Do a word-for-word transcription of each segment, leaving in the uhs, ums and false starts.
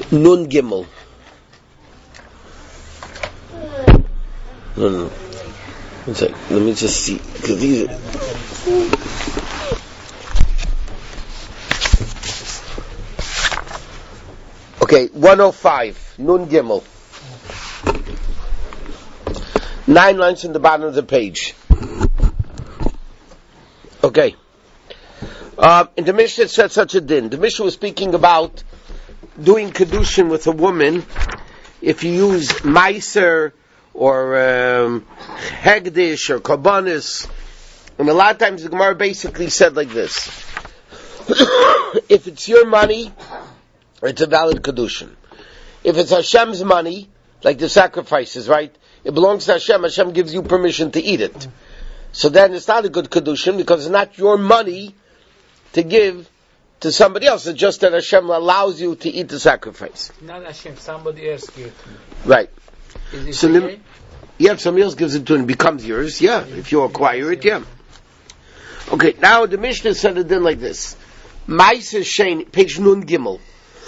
Nun Gimel. No, no. One second. Let me just see. Because these are... Okay, one oh five. Nun Gimel. Nine lines in the bottom of the page. Okay. Uh, in the Mishnah it said such a din. The Mishnah was speaking about doing kedushin with a woman if you use meiser or um, hegdish or karbanis. And a lot of times the Gemara basically said like this: if it's your money, it's a valid kedushin. If it's Hashem's money, like the sacrifices, right? It belongs to Hashem. Hashem gives you permission to eat it. So then it's not a good kedushin because it's not your money to give to somebody else. It's just that Hashem allows you to eat the sacrifice. Not Hashem, somebody else gives it. Right. Is it so lim- yeah, if somebody else gives it to you and it becomes yours, yeah. If you acquire it, yeah. Okay, now the Mishnah said it then like this. Meiser Sheni, page Nun Gimel.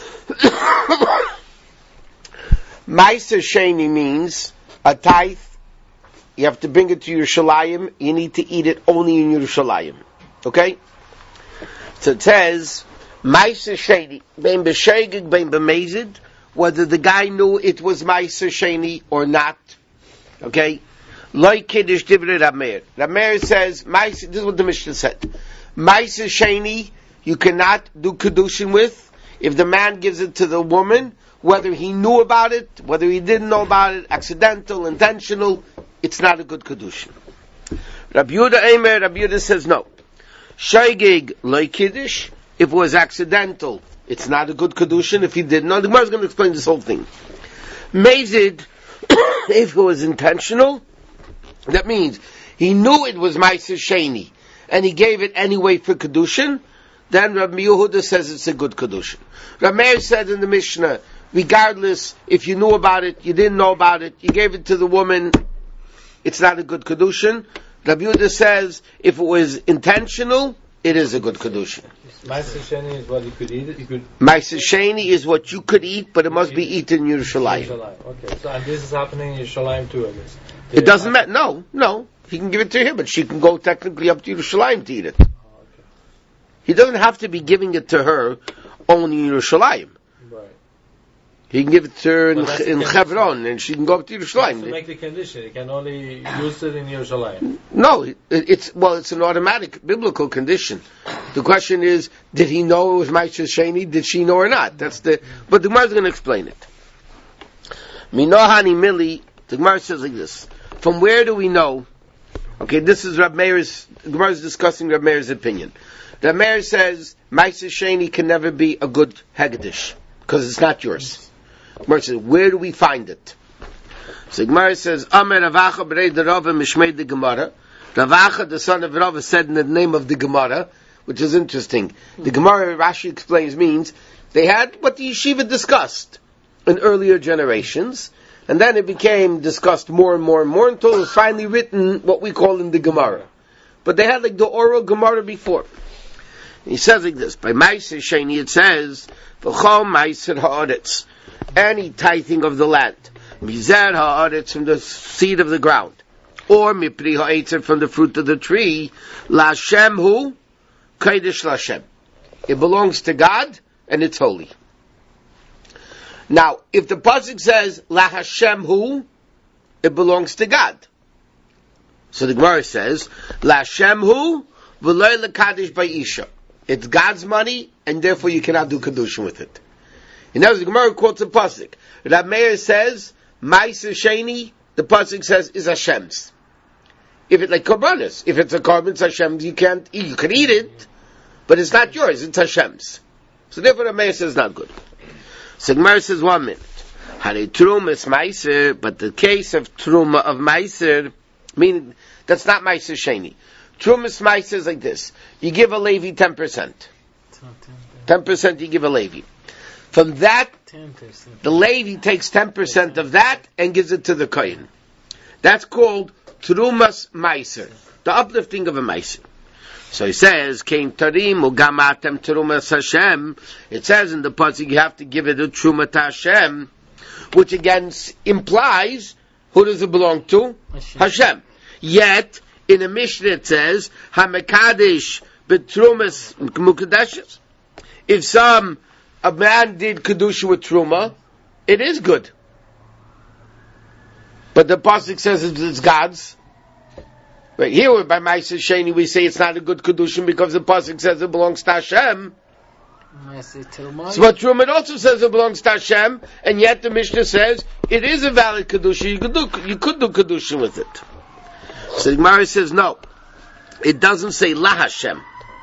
Meiser Sheni means a tithe. You have to bring it to Yerushalayim. You need to eat it only in Yerushalayim. Okay? So it says, Meiser Sheni, bein b'shegig, bein b'mezid, whether the guy knew it was Meiser Sheni or not. Okay? Loi kiddush divrei Rab Meir. Rab Meir says, Meiser, this is what the Mishnah said. Meiser Sheni, you cannot do kedushin with if the man gives it to the woman, whether he knew about it, whether he didn't know about it, accidental, intentional, it's not a good kedushin. Rabbi Yehuda Eimer, Rabbi Yehuda says no. Shaygig loy kiddush, if it was accidental, it's not a good kedushin. If he didn't know, the Gemara is going to explain this whole thing. Mezid, if it was intentional, that means he knew it was Meiser Sheni, and he gave it anyway for kedushin, then Rabbi Yehuda says it's a good kedushin. Rabbi Meir said in the Mishnah, regardless if you knew about it, you didn't know about it, you gave it to the woman, it's not a good kedushin. Rabbi Yehuda says if it was intentional, it is a good kedushin. Meiser Sheni is what you could eat. You could. Meiser Sheni is what you could eat, but it must be eaten in Yerushalayim. Yerushalayim. Okay, so and this is happening in Yerushalayim too, I guess. It doesn't matter. No, no. He can give it to her, but she can go technically up to Yerushalayim to eat it. Oh, okay. He doesn't have to be giving it to her only in Yerushalayim. Right. He can give it to her in, Well, in Hebron, and she can go up to Yerushalayim. To make the condition, you can only use it in Yerushalayim. No, it, it's well, it's an automatic biblical condition. The question is, did he know it was Meiser Sheni? Did she know or not? That's the. But the Gemara is going to explain it. Minohani Mili. The Gemara says like this: from where do we know? Okay, this is Rab Meir's. The Gemara is discussing Rab Meir's opinion. Rab Meir says Meiser Sheni can never be a good hegdish because it's not yours. Gemara says, where do we find it? So Gemara says, Amer Ravacha b'rei de Rava mishmei de Gemara. Ravacha, the son of Rava, said in the name of the Gemara, which is interesting. The Gemara, Rashi explains, means they had what the yeshiva discussed in earlier generations, and then it became discussed more and more and more until it was finally written what we call in the Gemara. But they had like the oral Gemara before. He says like this, by Meiser Sheni it says, V'chol Meiser ha'aretz, any tithing of the land, Mizer ha'aretz, from the seed of the ground, or Mipri ha'etzer, from the fruit of the tree, L'Hashem hu, Kodesh L'Hashem. It belongs to God, and it's holy. Now, if the pasuk says, L'Hashem hu, it belongs to God. So the Gemara says, L'Hashem hu, V'loy l'kadosh ba'isha. It's God's money, and therefore you cannot do kedushin with it. And now the Gemara quotes a pasuk. Rab Meir says, Meiser Sheni, the pasuk says, is Hashem's. If it's like korbanos, if it's a korban, it's Hashem's, you can't eat. You can eat it, but it's not yours, it's Hashem's. So therefore Rab Meir says, not good. So the Gemara says, one minute. Hare Truma is Meiser, but the case of Truma of Meiser, meaning, that's not Meiser Sheni. Trumas Meiser is like this. You give a Levi ten percent. ten percent you give a Levi. From that, ten percent. The Levi takes ten percent of that and gives it to the Kohen. That's called Trumas Meiser. The uplifting of a Meiser. So he says, Kein tarim ugamatem terumas Hashem. It says in the pasuk you have to give it a truma to Hashem, which again s- implies who does it belong to? Hashem. Hashem. Yet in the Mishnah it says hamekadesh betrumas mukadeshes. If some a man did kedusha with truma, it is good. But the pasuk says it's, it's God's. Right here, by Ma'aser Sheni, we say it's not a good kedushin because the pasuk says it belongs to Hashem. Ma'aser Terumah. So, but Truma also says it belongs to Hashem, and yet the Mishnah says it is a valid kedushin. You could do you could do kedushin with it. So the Gemara says no. It doesn't say la Hashem.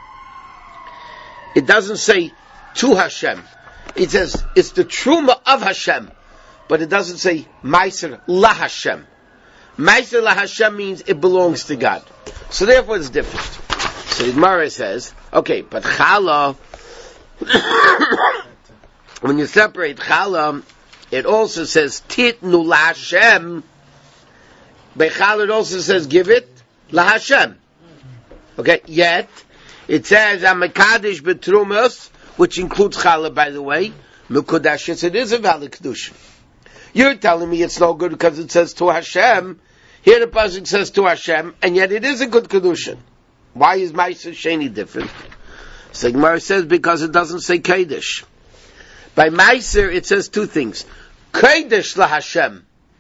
It doesn't say to Hashem. It says it's the truma of Hashem, but it doesn't say Ma'aser la Hashem. Ma'aser la Hashem means it belongs to God. So therefore it's different. So the Gemara says, okay, but challah, when you separate challah, it also says titnu la Hashem. By challah it also says give it la Hashem. Okay, yet it says amekadesh betrumas, which includes challah, by the way, mukadeshes. It is a valid kedusha. You're telling me it's no good because it says to Hashem. Here the pasuk says to Hashem, and yet it is a good kedushin. Why is Ma'aser Sheni different? So Gemara says because it doesn't say Kodesh. By Ma'aser it says two things: Kodesh la Hashem,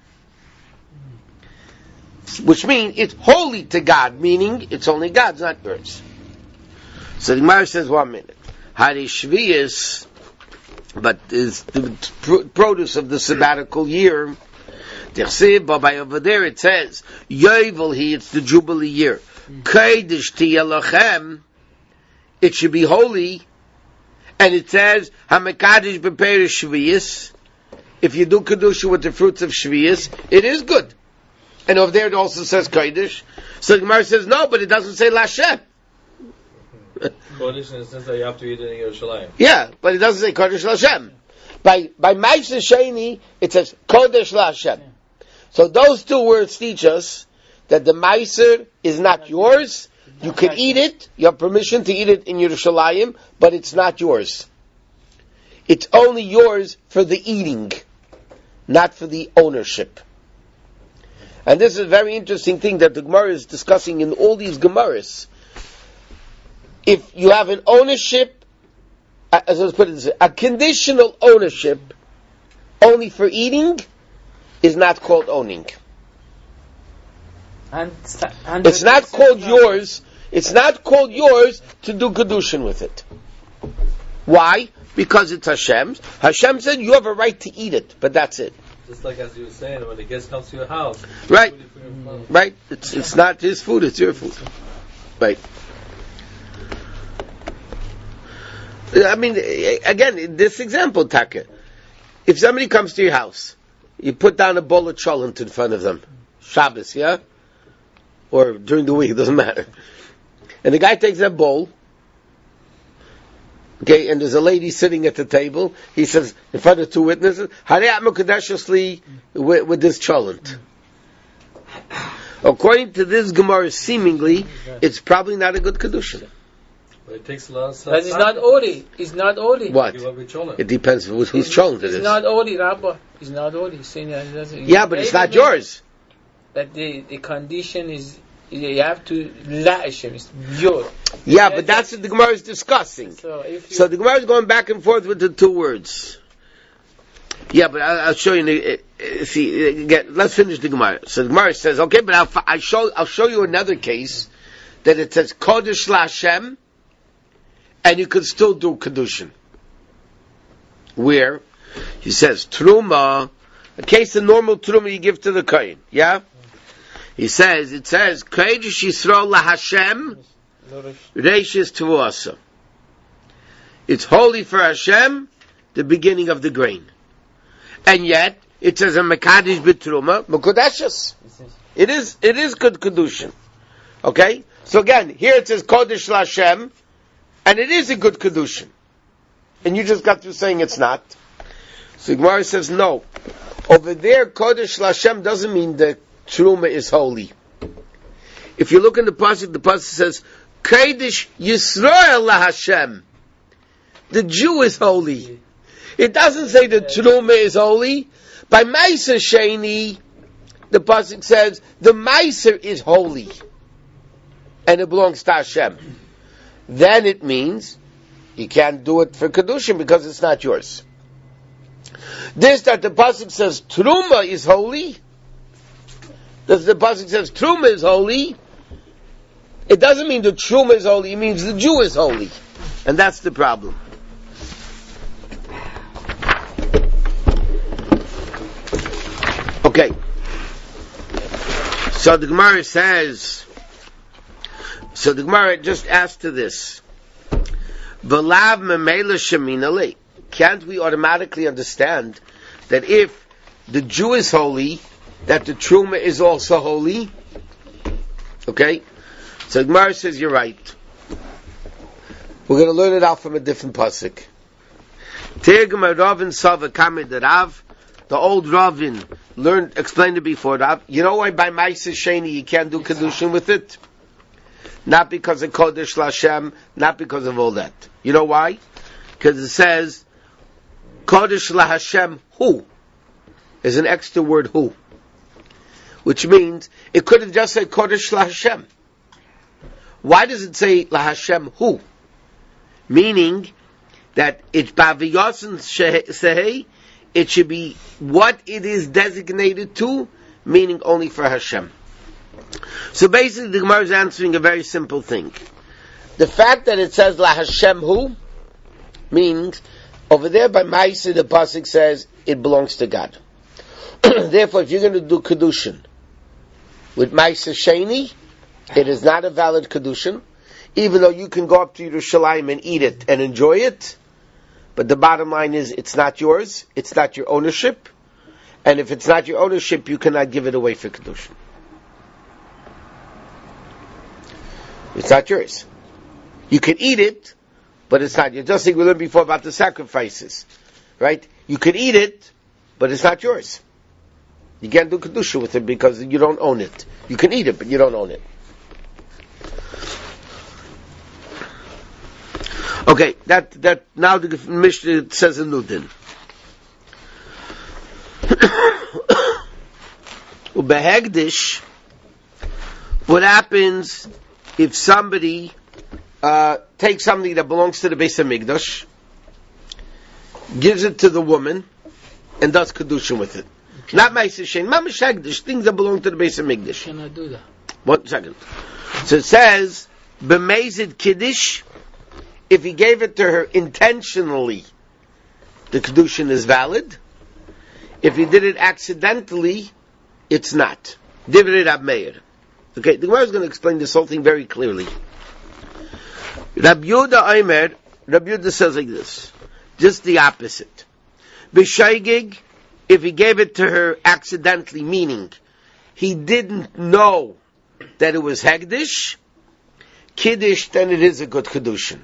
which means it's holy to God, meaning it's only God's, not yours. So the Gemara says, one minute, Hari Shvius, but is the produce of the sabbatical year. But over there it says, Yovel he, it's the Jubilee year. Kodesh tiyelochem, it should be holy. And it says, Hamekadesh b'perish Shvius, if you do Kedusha with the fruits of Shvius, it is good. And over there it also says Kodesh. So the Gemara says, no, but it doesn't say Lashem. Kodesh in the sense that you have to eat it in Yerushalayim. Yeah, but it doesn't say Kodesh Lashem. By by Ma'aser Sheni, it says Kodesh Lashem. So those two words teach us that the Ma'aser is not yours. You can eat it. You have permission to eat it in Yerushalayim, but it's not yours. It's only yours for the eating, not for the ownership. And this is a very interesting thing that the Gemara is discussing in all these Gemaras. If you have an ownership, as let's put it this way, a conditional ownership only for eating is not called owning. And, It's not called yours. It's not called yours to do kedushin with it. Why? Because it's Hashem's. Hashem said you have a right to eat it, but that's it. Just like as you were saying, when the guest comes to your house, Right. you put it in front. Right? It's it's not his food, it's your food. Right. I mean, again, this example, Taka. If somebody comes to your house, you put down a bowl of cholent in front of them. Shabbos, yeah? Or during the week, it doesn't matter. And the guy takes that bowl, okay, and there's a lady sitting at the table. He says, in front of two witnesses, Harei Amukadeshusli with, with this cholent. According to this Gemara, seemingly, it's probably not a good kedusha. But it takes a lot of But it's not Ori. It's not Ori. What? Give up your cholent. It depends whose whose cholent it It's is. not Ori, Rabbi. It's not Ori. Saying that it doesn't- Yeah, but it's not Maybe yours. That the, the condition is, you have to la Hashem. It's yours. Yeah, but that's what the Gemara is discussing. So if you, So the Gemara is going back and forth with the two words. Yeah, but I'll, I'll show you. Uh, uh, see, uh, again, let's finish the Gemara. So the Gemara says, okay, but I'll, I show, I'll show you another case that it says Kodesh LaHashem, and you could still do Kedushin. Where he says Truma, a case of normal Truma you give to the Kohen. Yeah, he says it says Kodesh Yisrael LaHashem Reishis Tevuasa. It's holy for Hashem, the beginning of the grain. And yet, it says a Mekadesh B'Truma, Mekudeshes. It is, it is good Kedushin. Okay? So again, here it says Kodesh LaHashem, and it is a good Kedushin. And you just got through saying it's not. So Gemara says no. Over there, Kodesh LaHashem doesn't mean the Truma is holy. If you look in the pasuk, the pasuk says, Kodesh Yisrael LaHashem. The Jew is holy. It doesn't say the Truma is holy. By Meiser Sheni, the pasuk says the Meiser is holy, and it belongs to Hashem. Then it means you can't do it for Kedushin because it's not yours. This that the pasuk says Truma is holy, that the pasuk says Truma is holy, it doesn't mean the Truma is holy, it means the Jew is holy. And that's the problem. Okay. So the Gemara says, so the Gemara just asked to this. V'lav memela sheminale. Can't we automatically understand that if the Jew is holy, that the Truma is also holy? Okay? So the Gemara says, you're right. We're going to learn it out from a different pasuk. Tegma Ravin Sava Kamed Rav. The old Ravin learned, explained it before Rav. You know why by Meiser Sheni you can't do Kedushin with it? Not because of Kodesh Lashem, not because of all that. You know why? Because it says Kodesh LaHashem Hu. There's an extra word Hu. Which means it could have just said Kodesh LaHashem. Why does it say LaHashem Hu? Meaning that it's Baviyosin Sehei, it should be what it is designated to, meaning only for Hashem. So basically the Gemara is answering a very simple thing. The fact that it says La Hashem Hu means over there by Ma'aseh the pasuk says it belongs to God. Therefore, if you're going to do Kedushin with Ma'aseh Sheni, it is not a valid Kedushin, even though you can go up to Yerushalayim and eat it and enjoy it. But the bottom line is, it's not yours, it's not your ownership, and if it's not your ownership, you cannot give it away for Kedushin. It's not yours. You can eat it, but it's not yours. Just like we learned before about the sacrifices, right? You can eat it, but it's not yours. You can't do Kedusha with it because you don't own it. You can eat it, but you don't own it. Okay, that, that, now the Mishnah says a new din. Ubehegdish, what happens if somebody uh, takes something that belongs to the Beis HaMikdash, gives it to the woman, and does Kedushin with it? Okay. Not Ma'aseh Sheni, Mamash Hegdish, things that belong to the Beis HaMikdash. Can I do that? One second. So it says, B'meizid Kiddush, if he gave it to her intentionally, the Kedushin is valid. If he did it accidentally, it's not. Divrei Rab Meir. Okay, the Gemara is going to explain this whole thing very clearly. Rab Yehuda Omer, Rab Yehuda says like this, just the opposite. B'shaygig, if he gave it to her accidentally, meaning he didn't know that it was Hegdish, Kiddush, then it is a good Kedushin.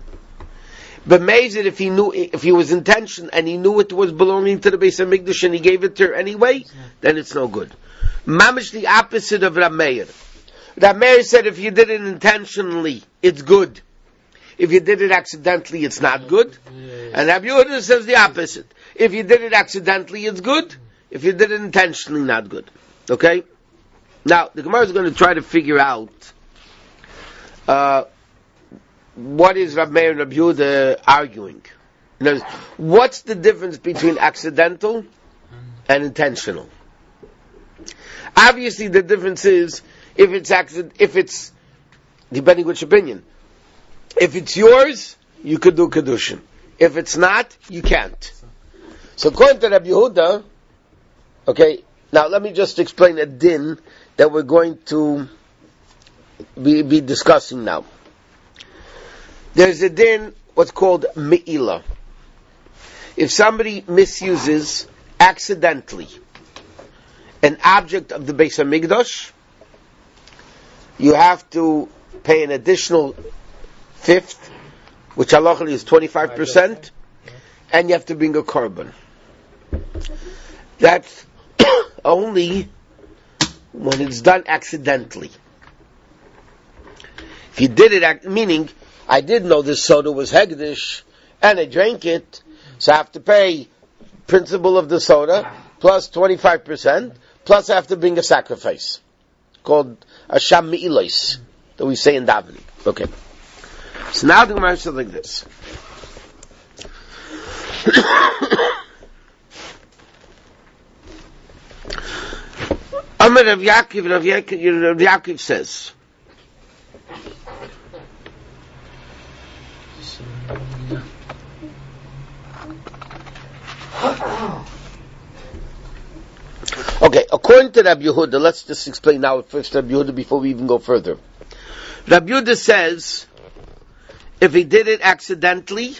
But Mezid, if he knew, if he was intention and he knew it was belonging to the Beis HaMikdash and he gave it to her anyway, then it's no good. Mamish the opposite of Rab Meir. Rab Meir said if you did it intentionally, it's good. If you did it accidentally, it's not good. And Rab Yehuda says the opposite. If you did it accidentally, it's good. If you did it intentionally, not good. Okay? Now, the Gemara is going to try to figure out uh, what is Rab Meir and Rab Yehuda arguing. In other words, what's the difference between accidental and intentional? Obviously, the difference is if it's accident, if it's depending which opinion. If it's yours, you could do Kedushin. If it's not, you can't. So according to Rab Yehuda, okay, now let me just explain a din that we're going to be, be discussing now. There's a din, what's called me'ilah. If somebody misuses accidentally an object of the Beis HaMikdash, you have to pay an additional fifth, which halachically is twenty-five percent, and you have to bring a korban. That's only when it's done accidentally. If you did it, meaning, I did know this soda was Hegdish, and I drank it, so I have to pay principal of the soda, plus twenty-five percent, plus I have to bring a sacrifice, called Asham Me'ilois, that we say in davening. Okay. So now the Gemara says like this. Amar Rav Yaakov, Rav Yaakov, Rav Yaakov says, okay, according to Rabbi Yehuda, let's just explain now first Rabbi Yehuda before we even go further. Rabbi Yehuda says, if he did it accidentally,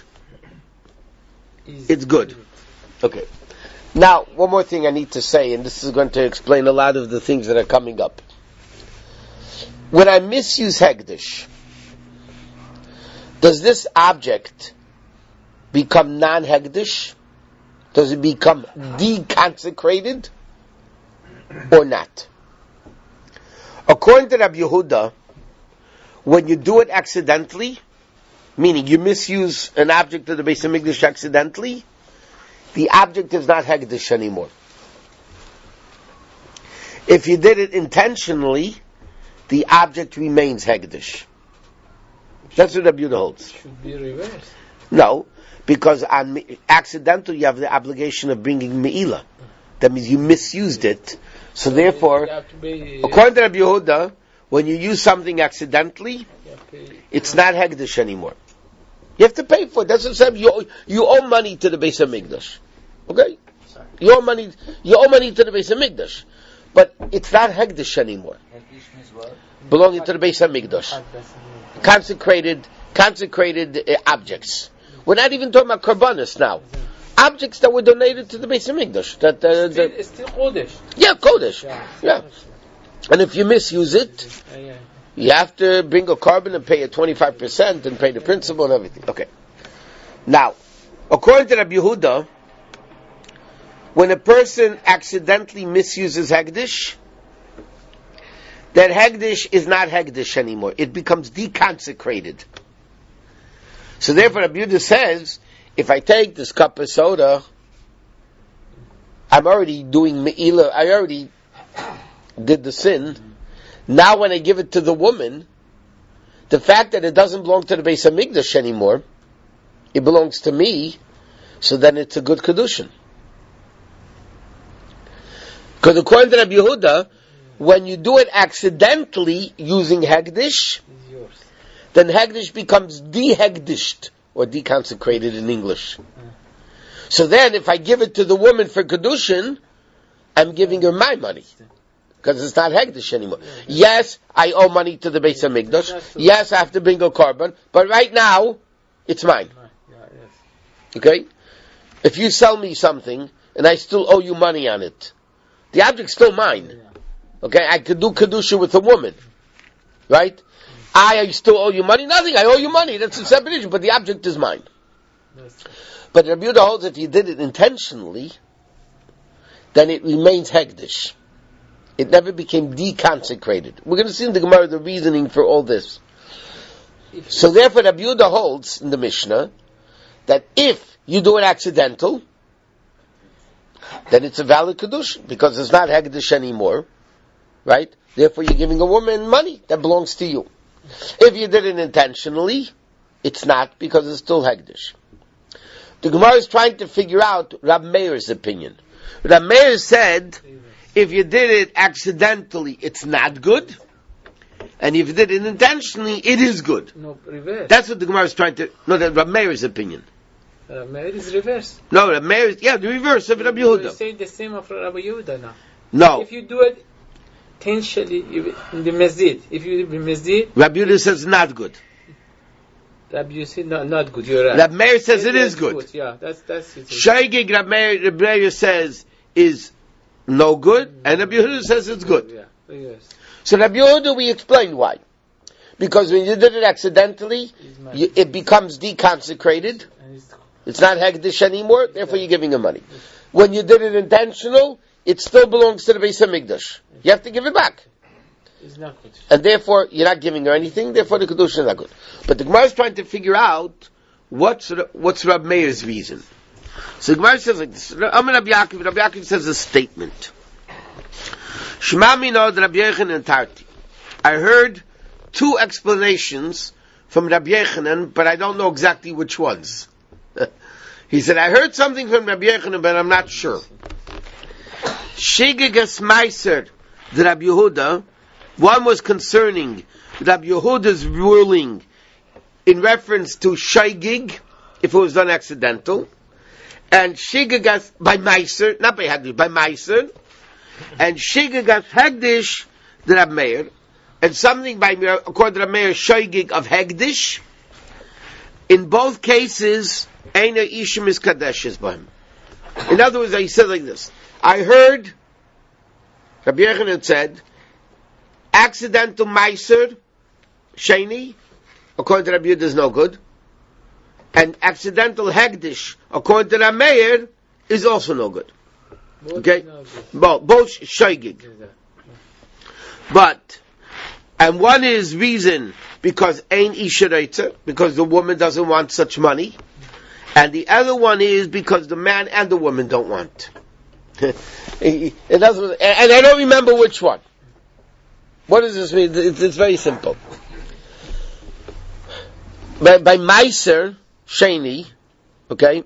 it's good. Okay. Now, one more thing I need to say, and this is going to explain a lot of the things that are coming up. When I misuse Hegdish, does this object become non-Hegdish? Does it become deconsecrated? Or not? According to Rabbi Yehuda, when you do it accidentally, meaning you misuse an object of the Beis HaMikdash accidentally, the object is not Hegdish anymore. If you did it intentionally, the object remains Hegdish. That's what Rabbi Yehuda holds. It should be reversed. No, because on accidental you have the obligation of bringing Me'ilah. That means you misused it. So, so therefore, be, according to Rabbi Yehuda, when you use something accidentally, it's not Hegdish anymore. You have to pay for it. That's what I'm saying. You, you owe money to the Beis HaMikdash. Okay? You owe money, you owe money to the Beis HaMikdash. But it's not Hegdish anymore. Hegdish means what? Belonging to the Beis HaMikdash. Consecrated, consecrated uh, objects. We're not even talking about Karbanis now. Objects that were donated to the Beis HaMikdash. That, uh, still, it's still Kodesh. Yeah, Kodesh. Yeah. yeah. And if you misuse it, yeah, yeah. you have to bring a carbon and pay a twenty-five percent and pay the principal and everything. Okay. Now, according to Rabbi Yehuda, when a person accidentally misuses Hegdish, that Hegdish is not Hegdish anymore. It becomes deconsecrated. So therefore Rabbi Yehuda says, if I take this cup of soda, I'm already doing Me'ilah, I already did the sin. Now when I give it to the woman, the fact that it doesn't belong to the Beis HaMikdash anymore, it belongs to me, so then it's a good Kedushin. Because according to Rabbi Yehuda, when you do it accidentally using Hegdish, then Hegdish becomes de-Hegdished, or deconsecrated in English. Mm. So then, if I give it to the woman for Kedushin, I'm giving her my money. Because it's not Hegdish anymore. Yeah, yes, I owe money to the Beis HaMikdash. Yeah, yes, I have to bring a carbon. But right now, it's mine. Yeah, yes. Okay? If you sell me something, and I still owe you money on it, the object's still mine. Yeah. Okay? I could do Kedusha with a woman. Right? I, I still owe you money? Nothing. I owe you money. That's a separate issue, but the object is mine. But Rabbi Yehuda holds if you did it intentionally, then it remains Hegdish. It never became deconsecrated. We're going to see in the Gemara the reasoning for all this. So therefore Rabbi Yehuda holds in the Mishnah that if you do it accidental, then it's a valid Kedushin, because it's not Hegdish anymore. Right? Therefore you're giving a woman money that belongs to you. If you did it intentionally, it's not, because it's still Hegdish. The Gemara is trying to figure out Rab Meir's opinion. Rab Meir said, if you did it accidentally, it's not good. And if you did it intentionally, it is good. No, reverse. That's what the Gemara is trying to, no, that's Rab Meir's opinion. Rab Meir is reverse. No, Rab Meir is, yeah, the reverse of Rabbi Yehuda. You say the same of Rabbi Yehuda now. No. If you do it intentionally in the masjid, if you do the masjid, Rabbi Yehuda says not good. Rabbi Yehuda says not, not good, you're right. Rabbi Meir says it, it is good. good. Yeah, that's, that's it. Shaygig Rabbi Meir, Rabbi Meir says is no good, and Rabbi Yehuda says it's good. Yeah, yes. So Rabbi Yehuda, we explained why. Because when you did it accidentally, you, it becomes deconsecrated. It's not Hegdish anymore, therefore you're giving him money. When you did it intentional, it still belongs to the Beis HaMikdash. You have to give it back. It's not good. And therefore, you're not giving her anything, therefore the Kedusha is not good. But the Gemara is trying to figure out what's, what's Rab Meir's reason. So the Gemara says like this. Amar Rabbi Yaakov, Rabbi Yaakov says a statement. Shema minod Rabbi Yochanan Tarti. I heard two explanations from Rabbi Yochanan, but I don't know exactly which ones. He said, I heard something from Rabbi Yochanan, but I'm not sure. Shigigas Meiser, the Rabbi Yehuda, one was concerning Rabbi Yehuda's ruling in reference to Shaygig, if it was done accidental, and Shigigas by Meiser, not by Hagdish, by Meiser, and Shigigas Hagdish, the Rabbi Meir, and something by, according to Rabbi Meir, Shaygig of Hagdish. In both cases, Eina Ishim is Kadeshes by him. In other words, he said like this. I heard, Rabbi Yochanan said, accidental Meiser, Sheni, according to Rabbi Yehuda is no good. And accidental Hegdish, according to Rabbi Meir, is also no good. Both okay? No good. Both, both Shaygig. But, and one is reason because Ein Isha Reitzer, because the woman doesn't want such money. And the other one is because the man and the woman don't want. It doesn't, and I don't remember which one. What does this mean? It's, it's very simple. By, by Meiser, Sheni, okay,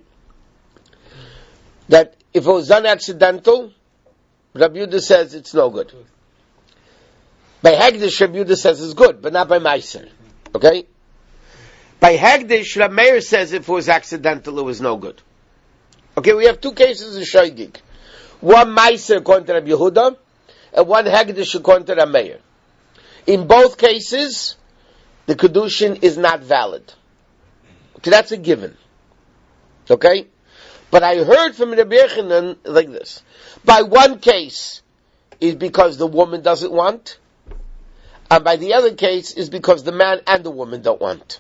that if it was done accidental, Rabbi Yehuda says it's no good. By Hegdish, Rabbi Yehuda says it's good, but not by Meiser. Okay? By Hegdish, Rabbi Meir says if it was accidental, it was no good. Okay, we have two cases of Shaygig. One Meiser according to Rabbi Yehuda, and one Hegdish according to Rabbi Meir. In both cases, the Kedushin is not valid. Okay, that's a given. Okay? But I heard from Rabbi Yochanan like this. By one case, is because the woman doesn't want, and by the other case is because the man and the woman don't want.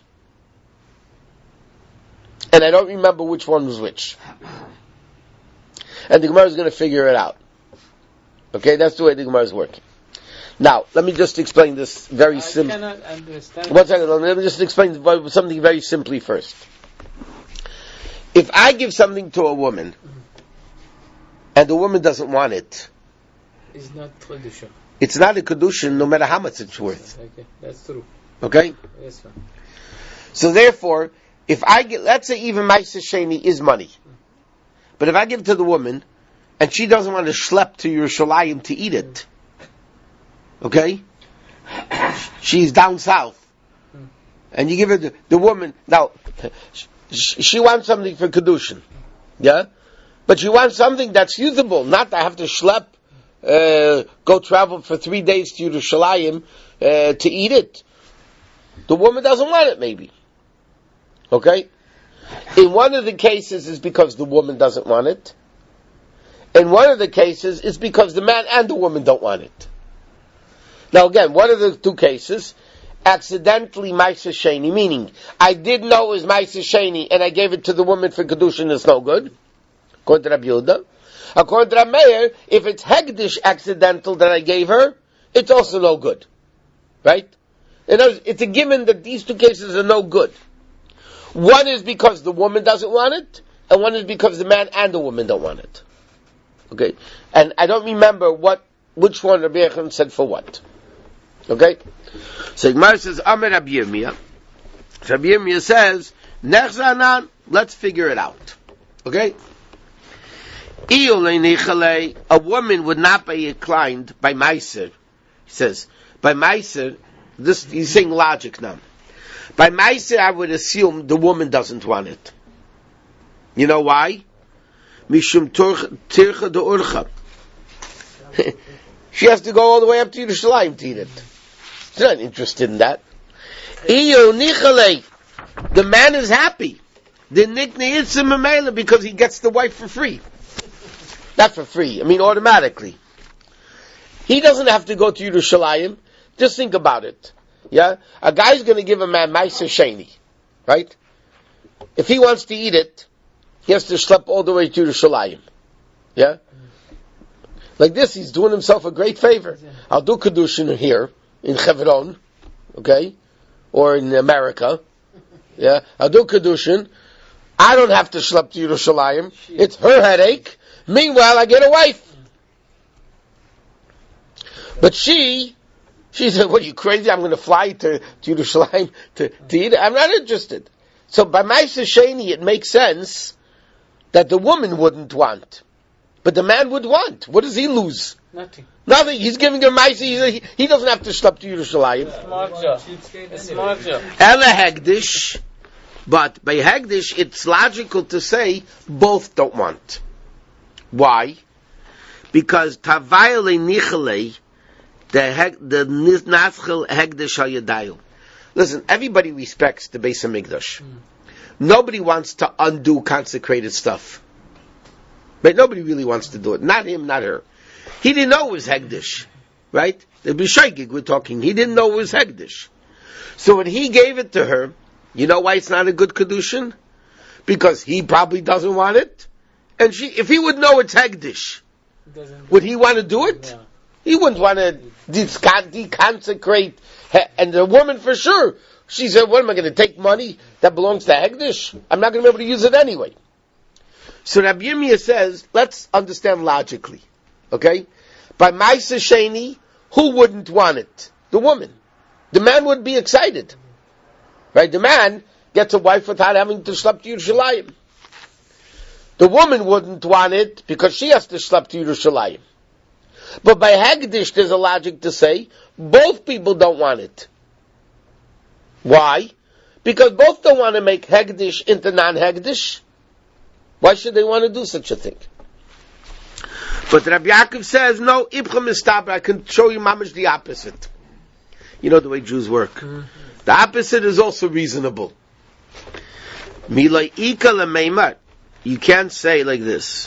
And I don't remember which one was which. And the Gemara is going to figure it out. Okay, that's the way the Gemara is working. Now, let me just explain this very simply. I cannot understand. One second, let me just explain something very simply first. If I give something to a woman, and the woman doesn't want it, It's not Kedusha. it's not a Kedushin no matter how much it's worth. Okay, that's true. Okay? Yes, sir. So therefore, if I get, let's say even Ma'aseh Sheni is money, but if I give it to the woman, and she doesn't want to schlep to Yerushalayim to eat it, okay? She's down south. And you give her the, the woman, now, she, she wants something for Kedushin. Yeah? But she wants something that's usable, not to have to schlep, uh, go travel for three days to Yerushalayim, uh, to eat it. The woman doesn't want it, maybe. Okay? In one of the cases, it's because the woman doesn't want it. In one of the cases, it's because the man and the woman don't want it. Now again, what are the two cases? Accidentally Ma'aseh Sheni, meaning, I did know it was Ma'aseh Sheni, and I gave it to the woman for Kedushin, it's no good. According to Rabbi Yehuda. According to Rabbi Meir, if it's Hegdish accidental that I gave her, it's also no good. Right? In other words, it's a given that these two cases are no good. One is because the woman doesn't want it, and one is because the man and the woman don't want it. Okay? And I don't remember what, which one Rabbi Yochanan said for what. Okay? So Gemara says, Amar Rabbi Yirmiyah. Rabbi Yirmiyah says, Nechzanan, let's figure it out. Okay? A woman would not be inclined by Meiser. He says, by Meiser, this, he's saying logic now. By Meiser, I would assume the woman doesn't want it. You know why? Mishum tircha de urcha. She has to go all the way up to Yerushalayim to eat it. She's not interested in that. The man is happy. The nickname because he gets the wife for free. Not for free, I mean automatically. He doesn't have to go to Yerushalayim. Just think about it. Yeah? A guy's going to give a man Ma'aseh Sheni. Right? If he wants to eat it, he has to schlep all the way to Yerushalayim. Yeah? Like this, he's doing himself a great favor. I'll do Kedushin here, in Hebron, okay, or in America. Yeah, I'll do Kedushin. I don't have to schlep to Yerushalayim. It's her headache. Meanwhile, I get a wife. But she, she said, what, are you crazy? I'm going to fly to, to Yerushalayim to, to eat it? I'm not interested. So by Ma'aseh Sheni, it makes sense that the woman wouldn't want. But the man would want. What does he lose? Nothing. Nothing. He's giving her Ma'aseh. He, he doesn't have to schlep to Yerushalayim. Smart job. Smart job. Ela Hegdish. But by Hegdish, it's logical to say both don't want. Why? Because Tavayale Nichale, the heg, the Naschel Hegdish HaYadayu. Listen, everybody respects the Beis HaMikdash. Mm. Nobody wants to undo consecrated stuff. But nobody really wants to do it. Not him, not her. He didn't know it was Hegdish. Right? The B'shaygig we're talking. He didn't know it was Hegdish. So when he gave it to her, you know why it's not a good Kedushin? Because he probably doesn't want it. And she, if he would know it's Hegdish, would he want to do it? Yeah. He wouldn't want to deconsecrate. And the woman for sure, she said, what am I going to take money that belongs to Hegdish? I'm not going to be able to use it anyway. So Rabbi Yirmiyah says, let's understand logically. Okay? By Ma'aseh Sheni, who wouldn't want it? The woman. The man would be excited. Right? The man gets a wife without having to schlep to Yerushalayim. The woman wouldn't want it because she has to schlep to Yerushalayim. But by Hegdish, there's a logic to say both people don't want it. Why? Because both don't want to make Hegdish into non-Hegdish. Why should they want to do such a thing? But Rabbi Yaakov says, no, Ibcham is stop. I can show you mamish the opposite. You know the way Jews work. Mm-hmm. The opposite is also reasonable. Milay ika lemeimar. You can't say like this.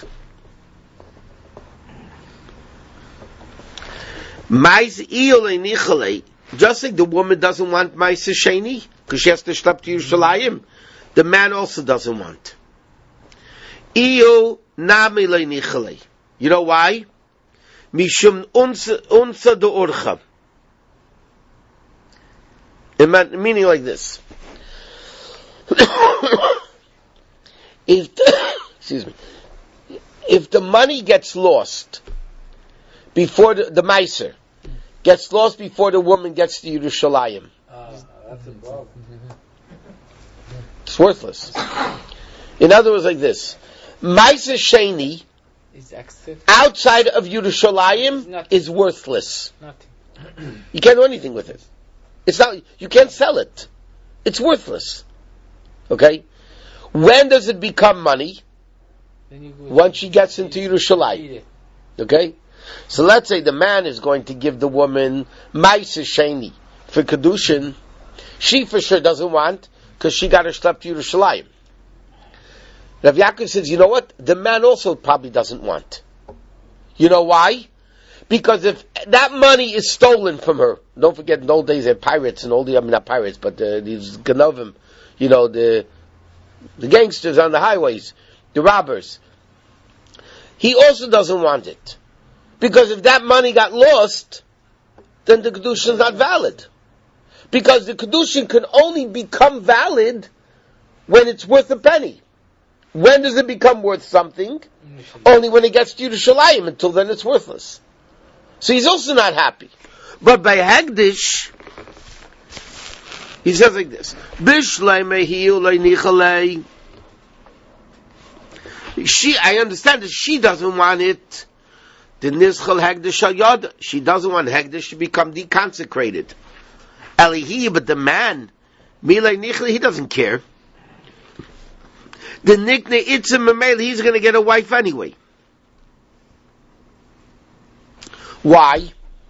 Just like the woman doesn't want Ma'aseh Sheni, because she has to schlep to Yerushalayim, the man also doesn't want. You know why? Mishum unsa de orcha. Meaning like this. If the, excuse me, if the money gets lost before the, the meiser gets lost before the woman gets to Yerushalayim, uh, that's involved. It's worthless. In other words, like this: Meiser Sheni outside of Yerushalayim is worthless. Nothing. You can't do anything with it. It's not. You can't sell it. It's worthless. Okay. When does it become money? Once she gets into Yerushalayim. Okay? So let's say the man is going to give the woman Ma'aseh Sheni for Kedushin. She for sure doesn't want, because she got her schlep to Yerushalayim. Rav Yaakov says, you know what? The man also probably doesn't want. You know why? Because if that money is stolen from her, don't forget in old days they had pirates and old, I mean not pirates, but uh, these Ganovim, you know, the the gangsters on the highways, the robbers. He also doesn't want it. Because if that money got lost, then the Kedushin is not valid. Because the Kedushin can only become valid when it's worth a penny. When does it become worth something? Only when it gets to Yerushalayim. Until then it's worthless. So he's also not happy. But by Hegdish, he says like this: She, I understand that she doesn't want it. The Nizchel Hegdish Hayad, she doesn't want Hegdish to become deconsecrated. Elihi, but the man, Milay Nichli, he doesn't care. The Nikne Itzim Mamel, he's going to get a wife anyway. Why?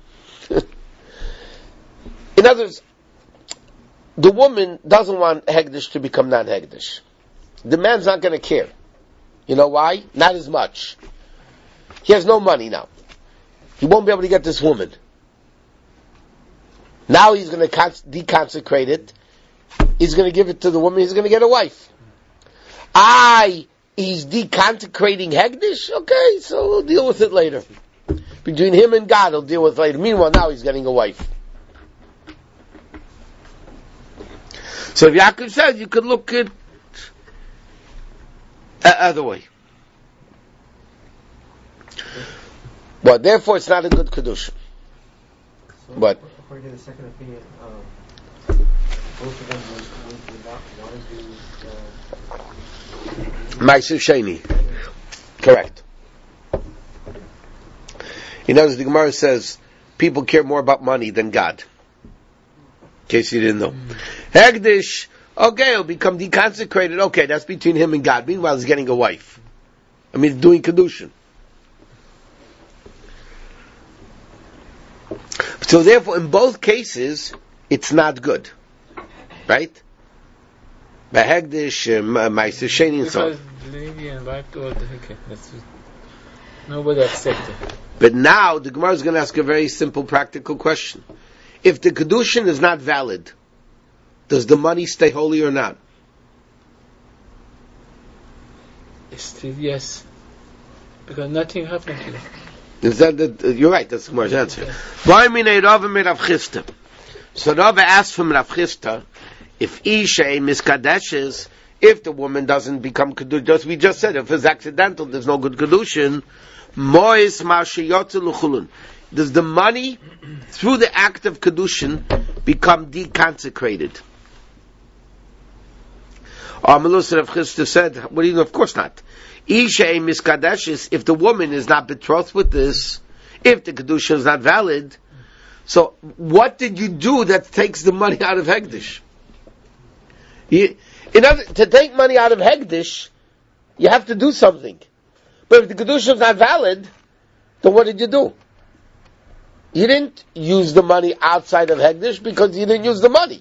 In other words, the woman doesn't want Hegdish to become non-Hegdish. The man's not going to care. You know why? Not as much. He has no money now. He won't be able to get this woman. Now he's going to cons- deconsecrate it. He's going to give it to the woman. He's going to get a wife. I, he's deconsecrating Hegdish? Okay, so we'll deal with it later. Between him and God, he'll deal with it later. Meanwhile, now he's getting a wife. So if Yaakov says, you could look at the other way. But therefore, it's not a good kedusha. So But according to the second opinion, um, both of them would, would, would not want to do. Ma'aser Sheni, correct. You know, as the Gemara says, people care more about money than God. In case you didn't know. Hegdish, okay, it'll become deconsecrated. Okay, that's between him and God. Meanwhile, he's getting a wife. I mean, doing kedushin. So therefore, in both cases, it's not good. Right? Hegdish, Ma'aser Sheni, and so on. Because Levy and wife to all the okay, that's it. Nobody accepted. But now the Gemara is going to ask a very simple, practical question: if the kedushin is not valid, does the money stay holy or not? Still yes, because nothing happened to them. Is that the, you're right? That's the Gemara's answer. Why minei Rava mi Rav Chisda? So Rava asked from Rav Chisda, if Isha miskadeshes, if the woman doesn't become kedushin, just we just said, if it's accidental, there's no good kedushin. Mois ma'ashiyotze luchulun. Does the money, through the act of kedushin, become deconsecrated? Amalus Rav Chisda said, what do you know? Of course not. Isha miskadeshes, if the woman is not betrothed with this, if the kedushin is not valid, so what did you do that takes the money out of Hegdish? You, in order to take money out of Hegdish, you have to do something. But if the kedusha is not valid, then what did you do? You didn't use the money outside of Hegdish because you didn't use the money.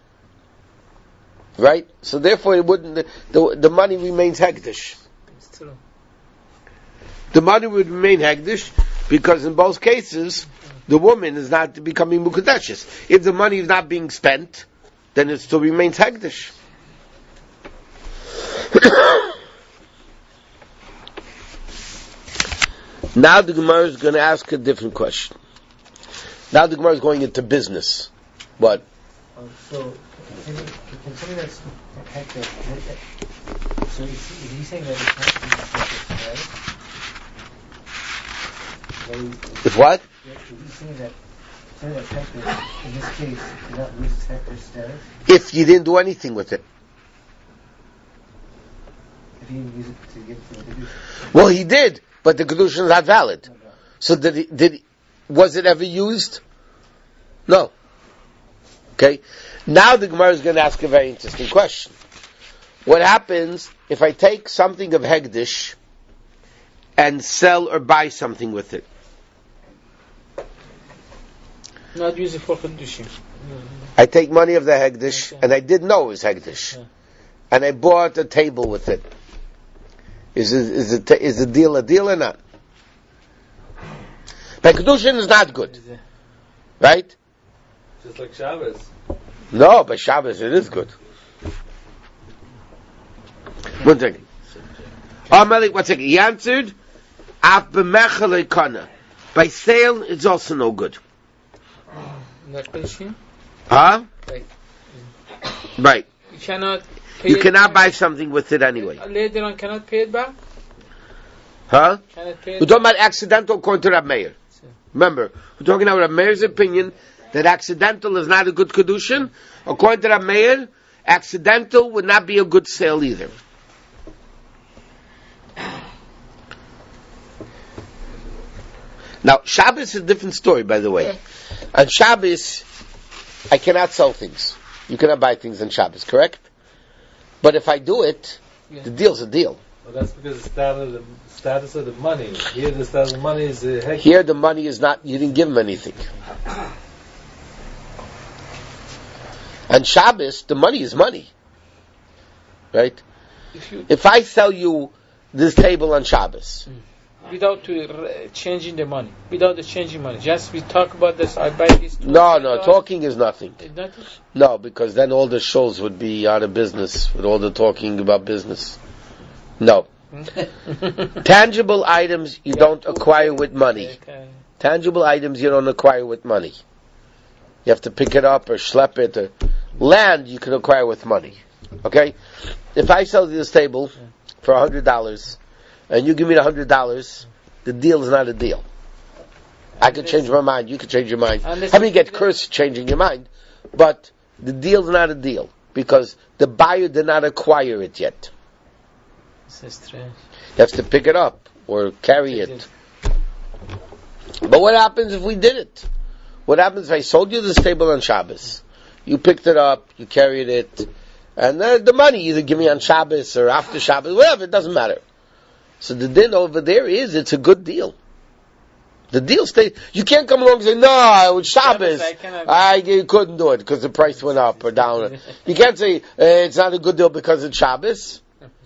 Right? So therefore it wouldn't, the, the, the money remains Hegdish. It's true. The money would remain Hegdish because in both cases, the woman is not becoming Mukadeshes. If the money is not being spent, then it still remains Hegdish. Now the Gemara is going to ask a different question. Now the Gemara is going into business. What? Um, so, can, can something that's hectic, so is he, is he saying that it can't be hectic status? If what? Is he saying that something that's hectic, in this case, does not lose its hectic status? If you didn't do anything with it. If he didn't use it to get to the kedusha? Well, he did, but the kedusha is not valid. So did he, did he, was it ever used? No. Okay. Now the Gemara is going to ask a very interesting question. What happens if I take something of Hegdish and sell or buy something with it? Not use it for kedushin. I take money of the Hegdish, and I didn't know it was Hegdish, Yeah. and I bought a table with it. Is it, is it, is the deal a deal or not? But kedushin is not good, right? Just like Shabbos. No, but Shabbos it is good. One second. Oh, Malik, one second. He answered, Af b'mechel ekana. By sale, it's also no good. Not kedushin. Huh? Right. Right. You cannot. Pay You it cannot back. buy something with it anyway. Later on, cannot pay it back. Huh? Cannot pay it We're talking about accidental according to Rab Meir. Remember, we're talking about Rab Meir's opinion that accidental is not a good kedushin. According to Rab Meir, accidental would not be a good sale either. Now, Shabbos is a different story, by the way. On Shabbos, I cannot sell things. You cannot buy things on Shabbos, correct? But if I do it, Yeah. the deal's a deal. Well, that's because the status of the, status of the money. Here, the status of the money is uh, heck. Here, the money is not, you didn't give him anything. On Shabbos, the money is money. Right? If you, If I sell you this table on Shabbos, without uh, changing the money, without the changing money, just we talk about this. I buy this. no, no, talking is nothing. It's not- No, because then all the shows would be out of business with all the talking about business. No. Tangible items you don't acquire with money. Okay. Tangible items you don't acquire with money. You have to pick it up or schlep it. Or, Land you can acquire with money. Okay? If I sell you this table for a hundred dollars, and you give me the hundred dollars, the deal is not a deal. I could change my mind, you could change your mind. How do you get cursed changing your mind? But the deal's not a deal, because the buyer did not acquire it yet. This is strange. You have to pick it up, or carry it. But what happens if we did it? What happens if I sold you this table on Shabbos? You picked it up, you carried it, and the, the money either give me on Shabbos or after Shabbos, whatever, it doesn't matter. So the din over there is, it's a good deal. The deal stays. You can't come along and say, no, it was Shabbos. I, I couldn't do it because the price went up or down. You can't say, uh, it's not a good deal because it's Shabbos.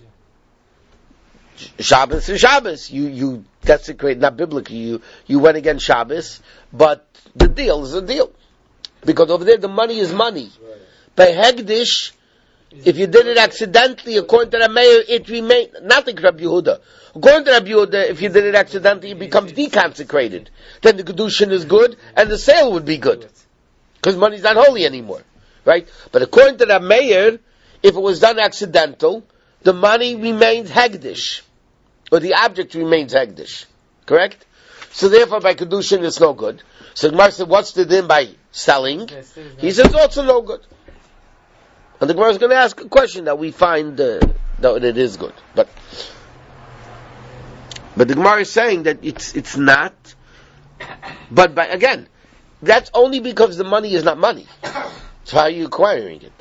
Shabbos is Shabbos. You, you desecrate, not biblically, you, you went against Shabbos, but the deal is a deal. Because over there the money is money. By Hegdish, if you did it accidentally, according to the mayor, it remained, not like Rabbi Yehuda. According to Rabbi Yehuda, if you did it accidentally, it becomes deconsecrated. Then the Kedushin is good, and the sale would be good. Because money's not holy anymore. Right? But according to the mayor, if it was done accidental, the money remains Hegdish. Or the object remains Hegdish. Correct? So therefore, by Kedushin, it's no good. So Gemara said, what's the din by selling? He says, also no good. And the Gemara is going to ask a question that we find uh, that it is good. But but the Gemara is saying that it's it's not. But by, again, that's only because the money is not money. So how are you acquiring it?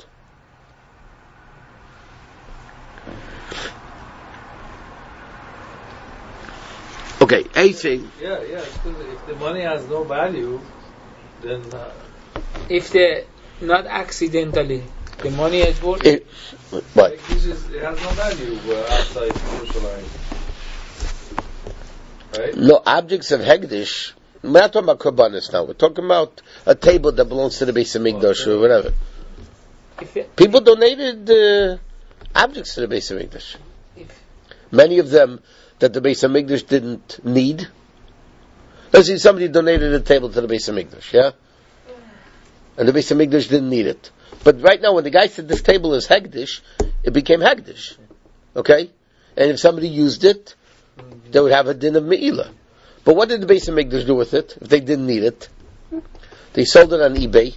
Okay, a thing. Yeah, yeah. If the money has no value, then uh, if the not accidentally the money is worth it. What? Like this is, it has no value uh, outside Yerushalayim. Right? No, objects of Hegdish. We're not talking about Korbanos now. We're talking about a table that belongs to the Beis HaMikdash or whatever. People donated uh, objects to the Beis HaMikdash. Many of them that the Beis HaMikdash didn't need. Let's see, somebody donated a table to the Beis HaMikdash, yeah? And the Beis HaMikdash didn't need it. But right now, when the guy said this table is Hegdish, it became Hegdish. Okay? And if somebody used it, they would have a din of Me'ilah. But what did the Beis HaMikdash do with it, if they didn't need it? They sold it on eBay,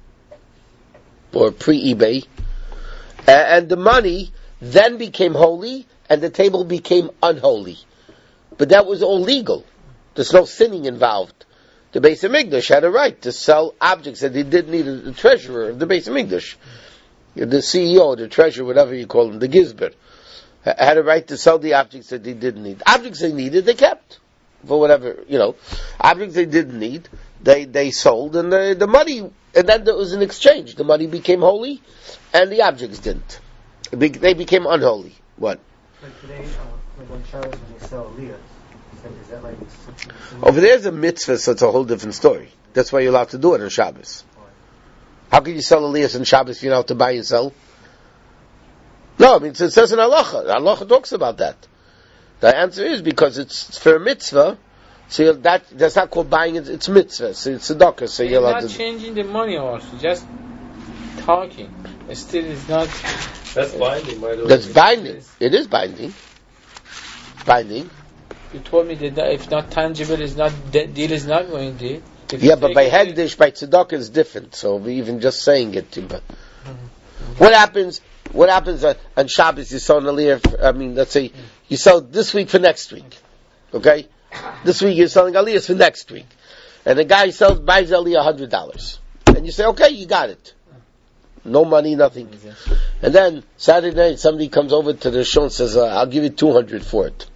or pre-eBay, and the money then became holy, and the table became unholy. But that was all legal. There's no sinning involved. The Beis HaMikdash had a right to sell objects that they didn't need. The treasurer of the Beis HaMikdash, the C E O, the treasurer, whatever you call him, the Gizber, had a right to sell the objects that they didn't need. Objects they needed, they kept. For whatever, you know. Objects they didn't need, they, they sold, and the, the money, and then there was an exchange. The money became holy, and the objects didn't. Be, they became unholy. What? Like today, uh, like on Shabbos when they sell aliyahs, is that like something similar? Over there's a mitzvah, so it's a whole different story. That's why you're allowed to do it on Shabbos. How can you sell aliyahs on Shabbos if you're not allowed to buy and sell? No, I mean, it says in Halacha. Halacha talks about that. The answer is because it's for a mitzvah, so you're, that that's not called buying it, it's mitzvah, so it's tzedakah, so you're allowed not to... changing the money also, just talking. It still is not... That's binding, by the way. That's binding. It is binding. Binding. You told me that if not tangible, is not the deal is not going to. If Yeah, but by Hegdish, by tzedakah is different, so we even just saying it. But mm-hmm. what happens... What happens on, on Shabbos? You sell an aliyah. I mean, let's say you sell this week for next week. Okay, this week you're selling aliyahs for next week, and the guy sells buys aliyah a hundred dollars, and you say, okay, you got it. No money, nothing. And then Saturday night somebody comes over to the show and says, uh, "I'll give you two hundred for it."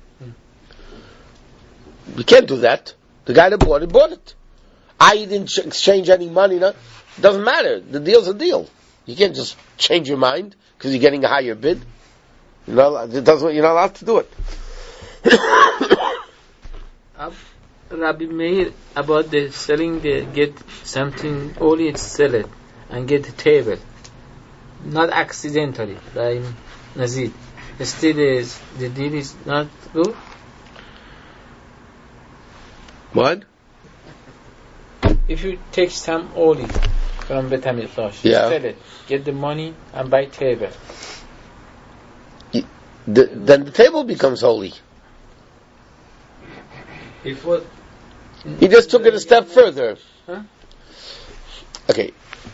You can't do that. The guy that bought it bought it. I didn't exchange any money. No, it doesn't matter. The deal's a deal. You can't just change your mind because you're getting a higher bid. You're not, it doesn't, you're not allowed to do it. uh, Rabbi Meir, about the selling, the get something, only it's sell it and get a table. Not accidentally, by Nazir. Still is, the deal is not good? What? If you take some olive from Bet HaMikdash. Yeah. Sell it, get the money, and buy table. The, then the table becomes holy. If what? He just took it a step further. Huh? Okay.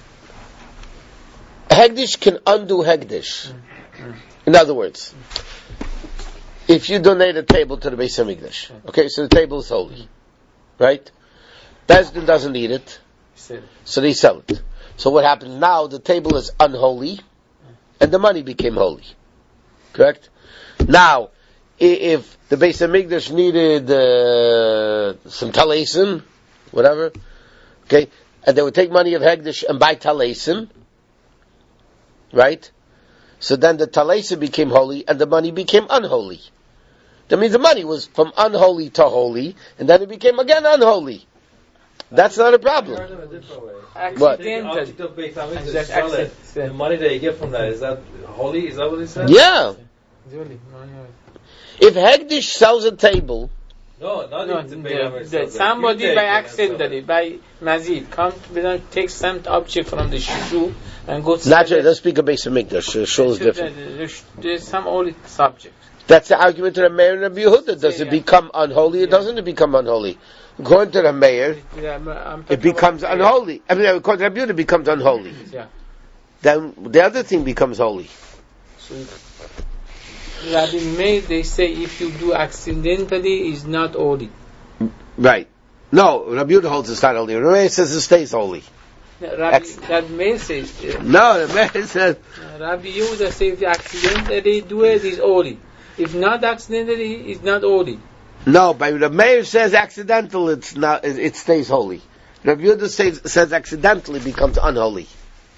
Hegdish can undo Hegdish. In other words, if you donate a table to the Beis HaMikdash, okay, so the table is holy, right? Bezdin doesn't need it, so they sell it. So what happens now? The table is unholy, and the money became holy. Correct? Now, if the Beis HaMikdash needed uh, some talasim, whatever, okay, and they would take money of Hegdish and buy talasim, right? So then the talasim became holy, and the money became unholy. That means the money was from unholy to holy, and then it became again unholy. That's not a problem. I heard of a different way. What? The object of Beit HaMikdash, Exact- sell it. accept- The money that you get from that, is that holy? Is that what he said? Yeah. Really? No, no. If Hegdish sells a table, No, not No, even the the- Beit HaMikdash. the- You somebody take by it and accidentally, by mazid, come, take some object from the shoe and go to naturally, let's speak of Beis HaMikdash. The shul is different. There's, there's some holy subject. That's the argument of the mayor and Rabbi Yehuda. Does Yeah, it yeah. become unholy or doesn't it become unholy? According to the mayor, Yeah, I'm- I'm it talking becomes about- unholy. I mean, according to Rabbi Yehuda, it becomes unholy. Yeah. Then the other thing becomes holy. So, Rabbi Meir, they say if you do accidentally, is not holy. Right. No, Rabbi Yehuda holds it's not holy. Rabbi Meir says it stays holy. Rabbi, Ex- Rabbi Meir says, uh, No, the mayor says, Rabbi Yehuda says if you accidentally do it, is holy. If not accidentally, it's not holy. no, but the mayor says accidental, it's not, it, it stays holy. Rabbi Yehuda says, says accidentally becomes unholy.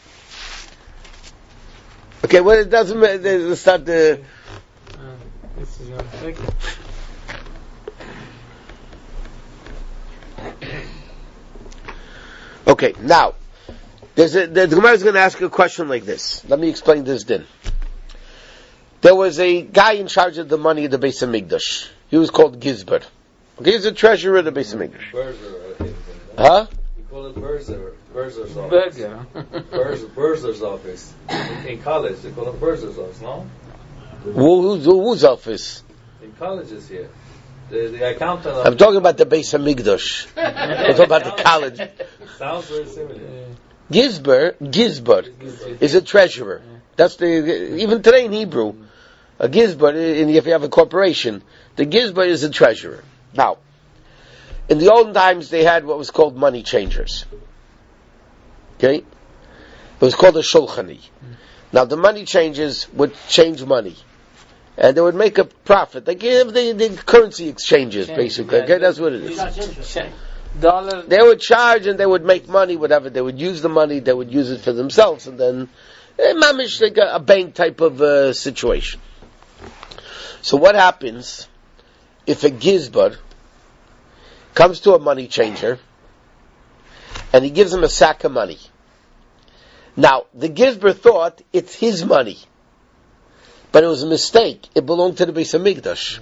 Okay, well, it doesn't matter, let's start the, Uh, this is one second. okay, now, there's a, the Gemara is going to ask a question like this. Let me explain this then. There was a guy in charge of the money of the Beis HaMikdash. He was called Gizber. Okay, he's the treasurer of the Beis HaMikdash. Berzer, I think. Huh? You call it Berzer. Berzer's office. Burger. Berzer, Berzer's office. In, in college, they call it Berzer's office, no? Who, who's, whose office? In colleges here. The, the accountant of I'm talking about the Beis HaMikdash. I'm talking about the college. Sounds very similar. Gizber, Gizber, is a treasurer. That's the, even today in Hebrew, a Gizber, in- if you have a corporation, the Gizber is a treasurer. Now, in the olden times, they had what was called money changers. Okay? It was called a shulchani. Now, the money changers would change money. And they would make a profit. They give the, the currency exchanges, basically. Okay, that's what it is. Dollar. They would charge and they would make money, whatever. They would use the money, they would use it for themselves, and then, eh, mamish, like a, a bank type of uh, situation. So what happens if a gizbar comes to a money changer and he gives him a sack of money? Now, the gizbar thought it's his money, but it was a mistake. It belonged to the Beis HaMikdash.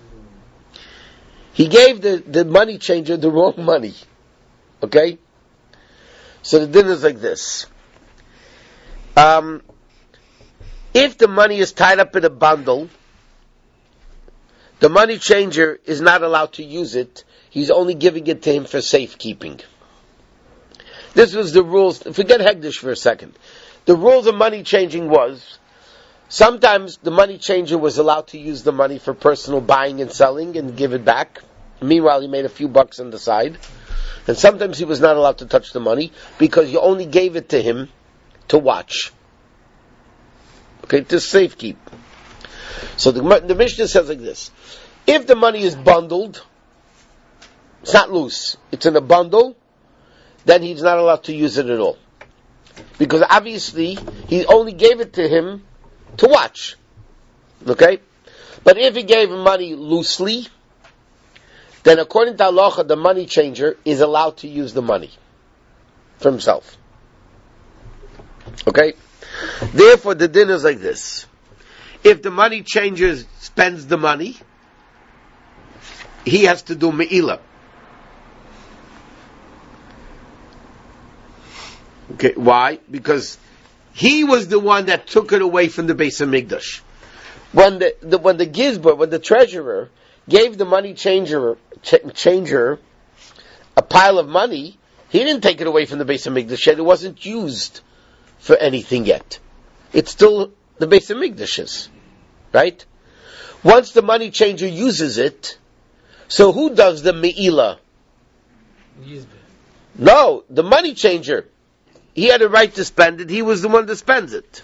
He gave the, the money changer the wrong money. Okay? So the din is like this. Um, if the money is tied up in a bundle, the money changer is not allowed to use it. He's only giving it to him for safekeeping. This was the rules. Forget Hegdish for a second. The rules of money changing was, sometimes the money changer was allowed to use the money for personal buying and selling and give it back. Meanwhile, he made a few bucks on the side. And sometimes he was not allowed to touch the money because you only gave it to him to watch. Okay, to safekeep. So the, the Mishnah says like this. If the money is bundled, it's not loose, it's in a bundle, then he's not allowed to use it at all. Because obviously, he only gave it to him to watch. Okay? But if he gave him money loosely, then according to halacha, the money changer is allowed to use the money for himself. Okay? Therefore, the din is like this. If the money changer spends the money, he has to do me'ilah. Okay, why? Because he was the one that took it away from the Beis Hamikdash. When the, the when the gizbar, when the treasurer gave the money changer ch- changer a pile of money, he didn't take it away from the Beis Hamikdash yet. It wasn't used for anything yet. It's still the Beis Hamikdash's, right? Once the money changer uses it, so who does the me'ilah? No, the money changer. He had a right to spend it. He was the one that spends it.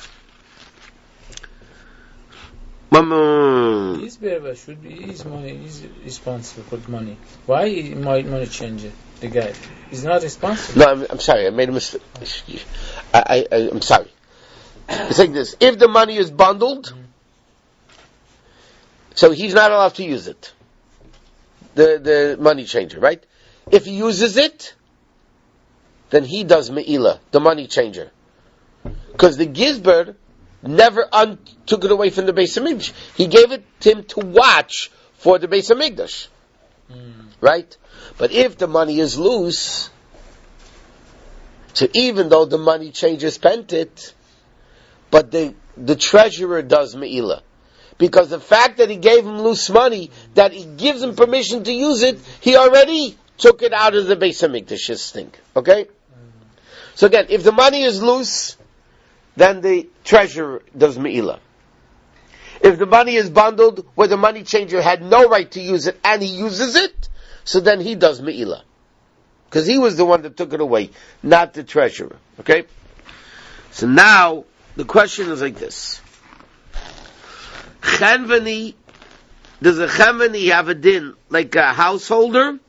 Mama. His bearer should be his money. He's responsible for the money. Why he might money changer? The guy, he's not responsible. No, I'm, I'm sorry. I made a mistake. I, I, I, I'm sorry. It's like this: if the money is bundled, mm-hmm. so he's not allowed to use it. The the money changer, right? If he uses it, then he does me'ilah, the money changer, because the gizbar never un- took it away from the Beis Hamikdash. He gave it to him to watch for the Beis Hamikdash, mm. right? But if the money is loose, so even though the money changer spent it, but the the treasurer does me'ilah, because the fact that he gave him loose money, that he gives him permission to use it, he already took it out of the Beis Hamikdash's thing. Okay? So again, if the money is loose, then the treasurer does me'ilah. If the money is bundled, where the money changer had no right to use it, and he uses it, so then he does me'ilah. Because he was the one that took it away, not the treasurer. Okay? So now, the question is like this. Chenveni, does a chenveni have a din like a householder?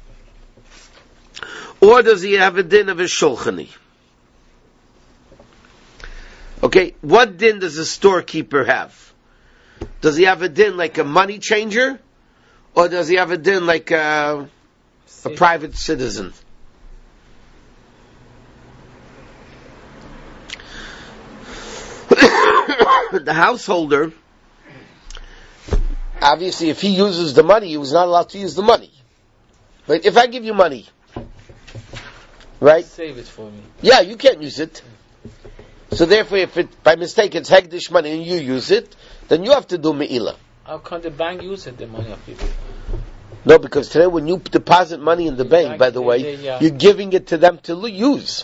Or does he have a din of a shulchani? Okay, what din does a storekeeper have? Does he have a din like a money changer? Or does he have a din like a, a private citizen? The householder, obviously if he uses the money, he was not allowed to use the money. But if I give you money, right? Save it for me. Yeah, you can't use it. So therefore, if it by mistake it's hegdish money and you use it, then you have to do me'ilah. How can the bank use it, the money of people? No, because today when you deposit money in the bank, bank by the way, they, yeah. you're giving it to them to lo- use.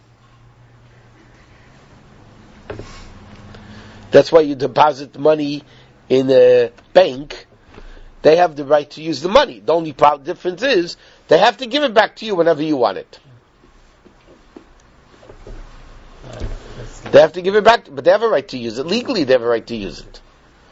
That's why you deposit money in a bank. They have the right to use the money. The only problem, difference is they have to give it back to you whenever you want it. They have to give it back, but they have a right to use it. Legally, they have a right to use it.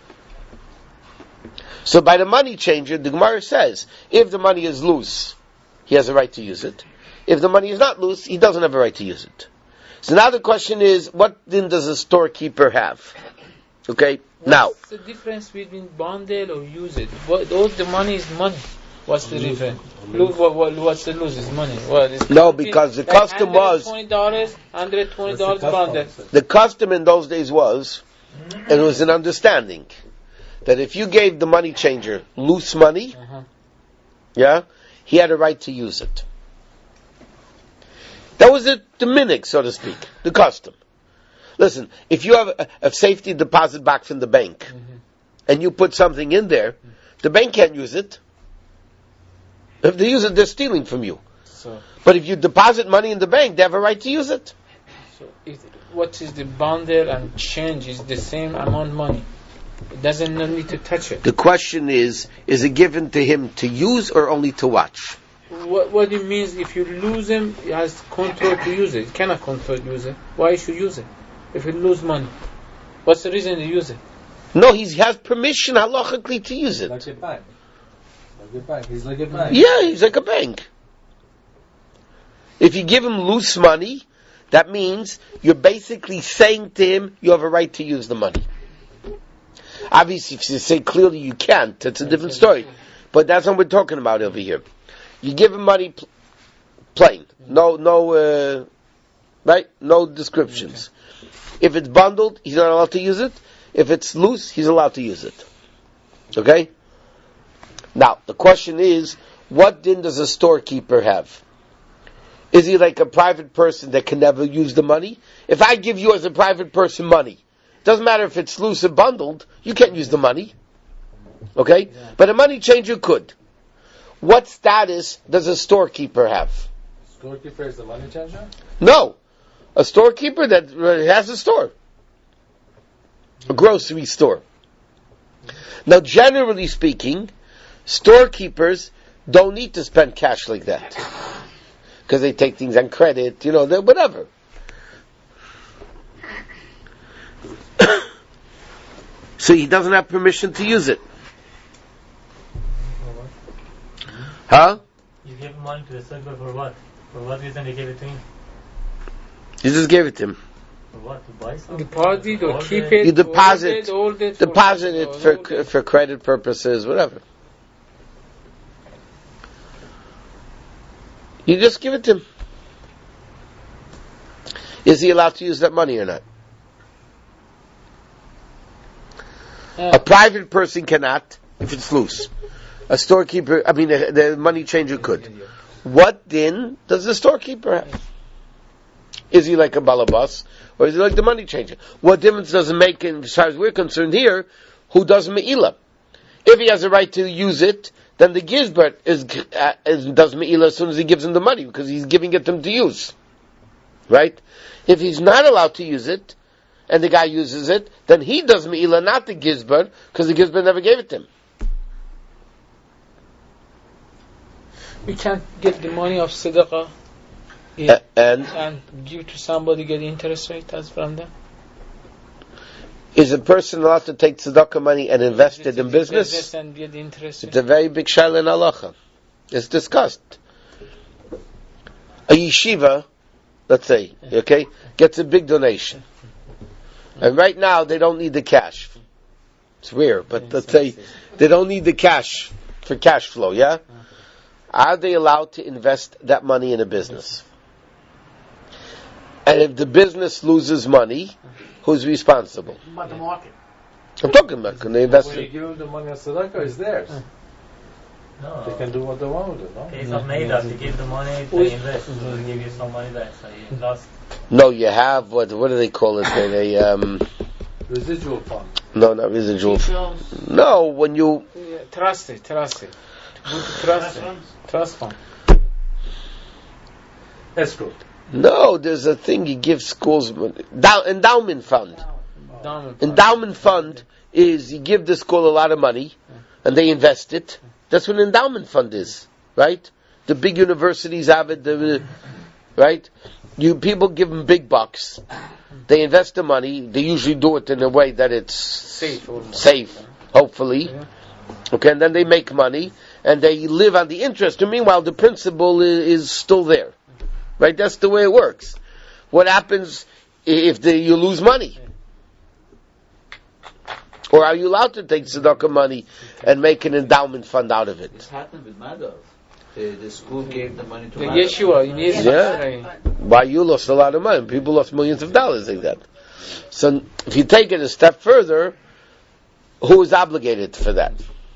So by the money changer, the Gemara says, if the money is loose, he has a right to use it. If the money is not loose, he doesn't have a right to use it. So now the question is, what then does a storekeeper have? Okay, What's now. What's the difference between bundle or use it? What, all the money is money. What's the difference? Look, what, what, what's the lose is money. What is no, because the like custom was one hundred twenty dollars, one hundred twenty dollars bundle. The custom in those days was, and it was an understanding, that if you gave the money changer loose money, uh-huh. yeah, he had a right to use it. That was the, the minhag, so to speak, the custom. Listen, if you have a, a safety deposit box from the bank, mm-hmm. and you put something in there, the bank can't use it. If they use it, they're stealing from you. So, but if you deposit money in the bank, they have a right to use it. So, if, what is the bundle and change is the same amount of money? It doesn't need to touch it. The question is, is it given to him to use or only to watch? What, what it means, if you lose him, he has control to use it. He cannot control to use it. Why should you use it? If you lose money, what's the reason to use it? No, he has permission halachically to use it. Like a bank. Like a bank. He's like a bank. Yeah, he's like a bank. If you give him loose money, that means you're basically saying to him, you have a right to use the money. Obviously, if you say clearly you can't, that's a different story. But that's what we're talking about over here. You give him money pl- plain. No, no, uh, right? No descriptions. If it's bundled, he's not allowed to use it. If it's loose, he's allowed to use it. Okay? Now, the question is, what din does a storekeeper have? Is he like a private person that can never use the money? If I give you as a private person money, doesn't matter if it's loose or bundled, you can't use the money. Okay? Yeah. But a money changer could. What status does a storekeeper have? Storekeeper is the money changer? No. A storekeeper that has a store. A grocery store. Now, generally speaking, storekeepers don't need to spend cash like that. Because they take things on credit, you know, whatever. So he doesn't have permission to use it. Huh? You gave money to the server for what? For what reason they gave it to him? You just gave it to him. For what? To buy something? Deposit or keep it? You deposit, hold it, hold it deposit it for, hold it. for credit purposes, whatever. You just give it to him. Is he allowed to use that money or not? Yeah. A private person cannot, if it's loose. A storekeeper, I mean, the, the money changer could. What din does the storekeeper have? Is he like a balabas, or is he like the money changer? What difference does it make, in, as far as we're concerned here, who does me'ilah? If he has a right to use it, then the gizbert is, uh, is, does me'ilah as soon as he gives him the money, because he's giving it to him to use. Right? If he's not allowed to use it, and the guy uses it, then he does me'ilah, not the gizbert, because the gizbert never gave it to him. We can't get the money of tzedakah uh, and, and give to somebody, get interest rate as from them. Is a person allowed to take tzedakah money and invest it in business? business and get interest it's a very big shaila in halacha. It's discussed. A yeshiva, let's say, okay, gets a big donation. And right now they don't need the cash. It's weird, but let's say they don't need the cash for cash flow, yeah? Are they allowed to invest that money in a business? And if the business loses money, who's responsible? About the market. I'm talking about, can they invest when it? you give them the money as tzedakah, it's theirs. No. They can do what they want with it, no? Case of Neidas, they give the money to invest, so they give you some money back, so you lost. No, you have, what what do they call it? They, um, Residual fund. no, not residual. F- no, when you... Yeah, trust it, trust it. Trust it. Trust fund. Escrow. No, there's a thing you give schools... Dow, endowment fund. Endowment fund. Endowment fund is you give the school a lot of money, and they invest it. That's what an endowment fund is, right? The big universities have it, the, right? You people give them big bucks. They invest the money. They usually do it in a way that it's safe, safe, hopefully. Yeah. Okay, and then they make money, and they live on the interest. And meanwhile, the principal is, is still there, right? That's the way it works. What happens if the, you lose money? Or are you allowed to take tzedakah money and make an endowment fund out of it? This happened with Madov. The, the school gave the money to The Madov. Yeshua, in his Yeah. Why you lost a lot of money? People lost millions of dollars like that. So if you take it a step further, who is obligated for that?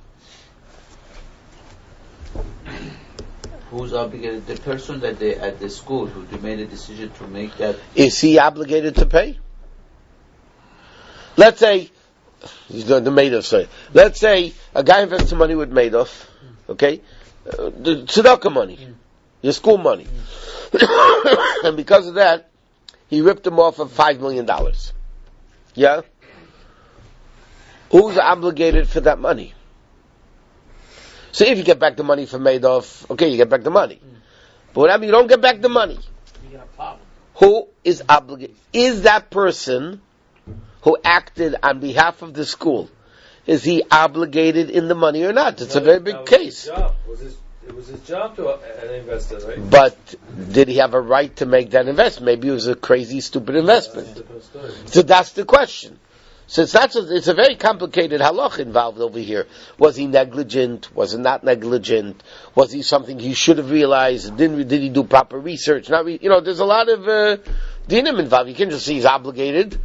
Who's obligated? The person that they at the school who they made a decision to make that. Is he obligated to pay? Let's say, he's the Madoff, sorry. Let's say a guy invests some money with Madoff, okay? Uh, the tzedakah money, your school money. And because of that, he ripped him off of five million dollars. Yeah? Who's obligated for that money? So if you get back the money from Madoff, okay, you get back the money. But whatever you don't get back the money, You got a problem. who is obligated? Is that person who acted on behalf of the school, is he obligated in the money or not? It's a very big That was case. his job. Was his, it was his job to uh, invest it, right? But did he have a right to make that investment? Maybe it was a crazy, stupid investment. That's the story. So that's the question. So it's not. So, it's a very complicated halach involved over here. Was he negligent? Was he not negligent? Was he something he should have realized? Didn't did he do proper research? Not re, you know. There's a lot of uh, dinim involved. You can't just say he's obligated.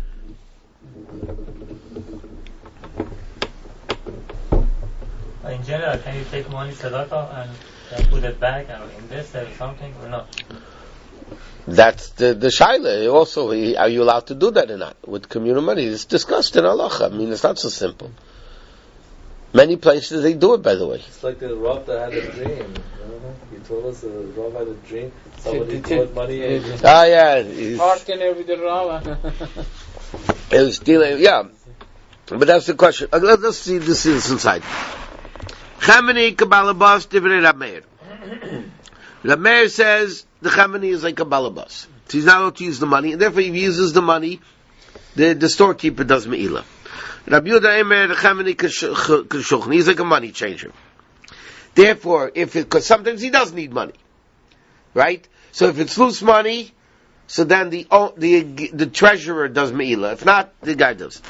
In general, can you take money tzedakah and then put it back and invest it or something or not? That's the the shaila. Also, are you allowed to do that or not with communal money? It's discussed in halacha. I mean, it's not so simple. Many places they do it, by the way. It's like the Rav that had a dream. Remember? He told us the Rav had a dream. Somebody Did- put money in. Ah, yeah. he's- Partner with the Rava. It was stealing, yeah. But that's the question. Uh, let, let's see this is inside. Chamani Kabbalabas Divrei Rameir. Rameir says the Chamani is like a balabas. So he's not allowed to use the money, and therefore if he uses the money, the, the storekeeper does me'ilah. Rabbi Yehuda Emer the Chamani Kashuchni, he's like a money changer. Therefore, if it, because sometimes he does need money, right? So if it's loose money, so then the the the treasurer does me'ilah. If not, the guy does.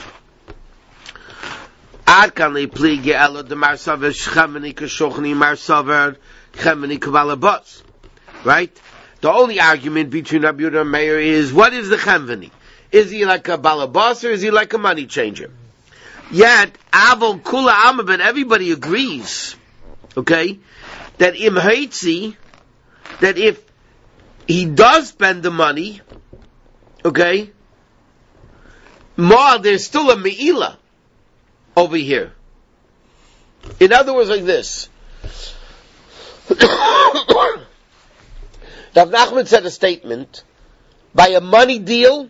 Ad kan le plige elo de marsaver chamani kashochni marsaver chamani kabalabas. Right? The only argument between Rabbi Yehuda and Meir is, what is the chamani? Is he like a balabas or is he like a money changer? Yet, avol kula amabet, everybody agrees, okay, that im haitzi, that if he does spend the money, okay, ma, there's still a me'ilah over here. In other words, like this. Rav Nachman said a statement, by a money deal,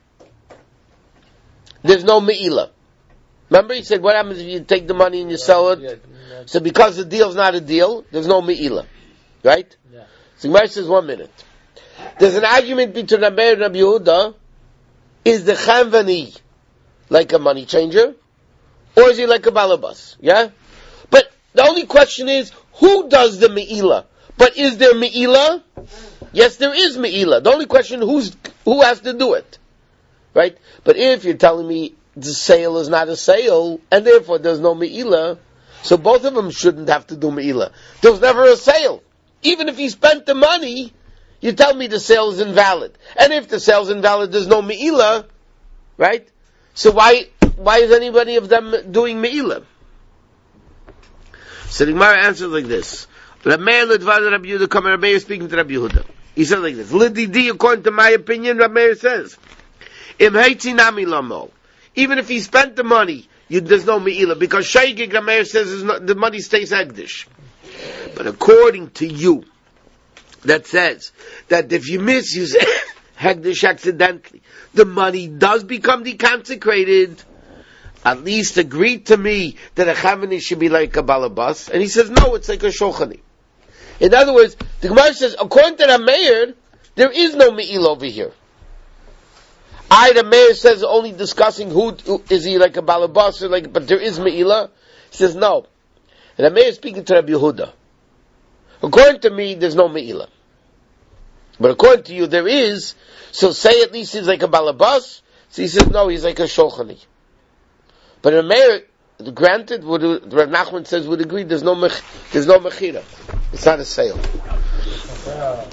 there's no me'ilah. Remember he said, what happens if you take the money and you sell it? Yeah, yeah. So because the deal's not a deal, there's no me'ilah. Right? Yeah. So Gemara says, one minute. There's an argument between Rabbi and Rabbi Yehuda. Is the chamvani like a money changer? Or is he like a balabas? Yeah? But the only question is, who does the me'ilah? But is there me'ilah? Yes, there is me'ilah. The only question, who's, who has to do it? Right? But if you're telling me the sale is not a sale, and therefore there's no me'ilah, so both of them shouldn't have to do me'ilah. There was never a sale. Even if he spent the money, you tell me the sale is invalid. And if the sale is invalid, there's no me'ilah, right? So why, why is anybody of them doing me'ilah? So the Gemara answers like this. Rameir Lidvad Rabbi Yehuda, come Rabbi is speaking to Rabbi Yehuda. He says like this. Lididi, according to my opinion, Rameir says, Im heitzi nami lamo. Even if he spent the money, you, there's no me'ilah, because Shaygig Rameir says is not, the money stays hegdish. But according to you, that says that if you misuse hegdish accidentally, the money does become deconsecrated. At least agree to me that a chamani should be like a balabas, and he says no, it's like a shochani. In other words, the Gemara says, according to Rameir, there is no me'ilah over here. I, Rameir says, only discussing who, who is he like a balabas or like, but there is me'ilah. He says no. And Rameir is speaking to Rabbi Yehuda. According to me, there's no me'ilah. But according to you, there is. So say at least he's like a balabas. So he says no, he's like a shulchani. But Rameir, granted, would Rav Nachman says would agree. There's no mech, there's no mechira. It's not a sale.